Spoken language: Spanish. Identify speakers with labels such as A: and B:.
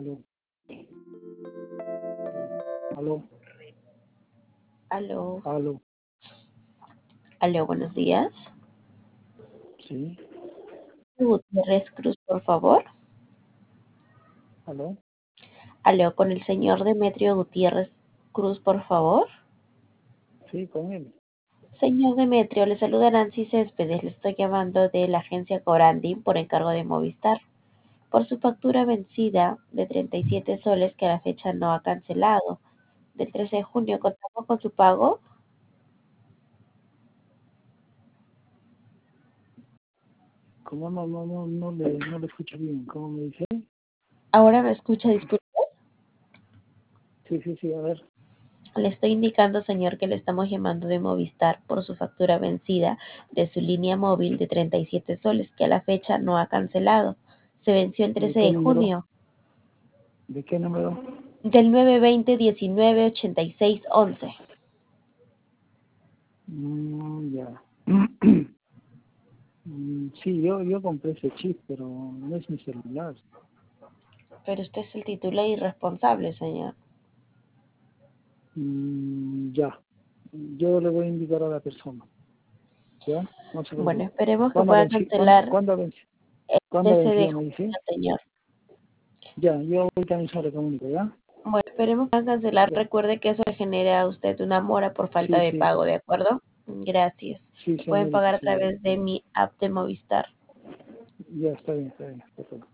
A: Aló, aló,
B: Aló,
A: aló,
B: aló, buenos días.
A: sí,
B: Gutiérrez Cruz, por favor.
A: aló,
B: Aló, con el señor Demetrio Gutiérrez Cruz, por favor.
A: sí, con él.
B: Señor Demetrio, le saluda Nancy Céspedes. Le estoy llamando de la agencia Corandin por encargo de Movistar. Por su factura vencida de 37 soles que a la fecha no ha cancelado. Del 13 de junio, ¿contamos con su pago?
A: ¿Cómo no le escucho bien? ¿Cómo me dice?
B: Ahora me escucha, disculpe.
A: Sí, a ver.
B: Le estoy indicando, señor, que le estamos llamando de Movistar por su factura vencida de su línea móvil de 37 soles, que a la fecha no ha cancelado. Se venció el
A: ¿De
B: 13
A: qué
B: de
A: número?
B: junio
A: ¿De qué número?
B: del 920-1986-11.
A: Ya. Sí, yo compré ese chip, pero no es mi celular.
B: Pero usted es el titular y responsable, señor.
A: Ya. Yo le voy a indicar a la persona. ¿Ya? No se
B: Bueno,
A: preocupe.
B: esperemos que
A: ¿Cuándo
B: pueda
A: venció? ¿Cuándo,
B: cancelar
A: cuándo venció?
B: el
A: ¿Cuándo
B: 13 de
A: venció, me
B: junio,
A: dice?
B: señor.
A: Ya, yo ahorita mismo le comunico, ¿ya?
B: Bueno, esperemos que pueda cancelar.
A: Ya.
B: Recuerde que eso le genera a usted una mora por falta
A: Sí,
B: de
A: sí,
B: pago, ¿de acuerdo? Gracias.
A: sí,
B: Pueden
A: señorita,
B: pagar a
A: sí.
B: través de mi app de Movistar.
A: Ya, está bien, perfecto.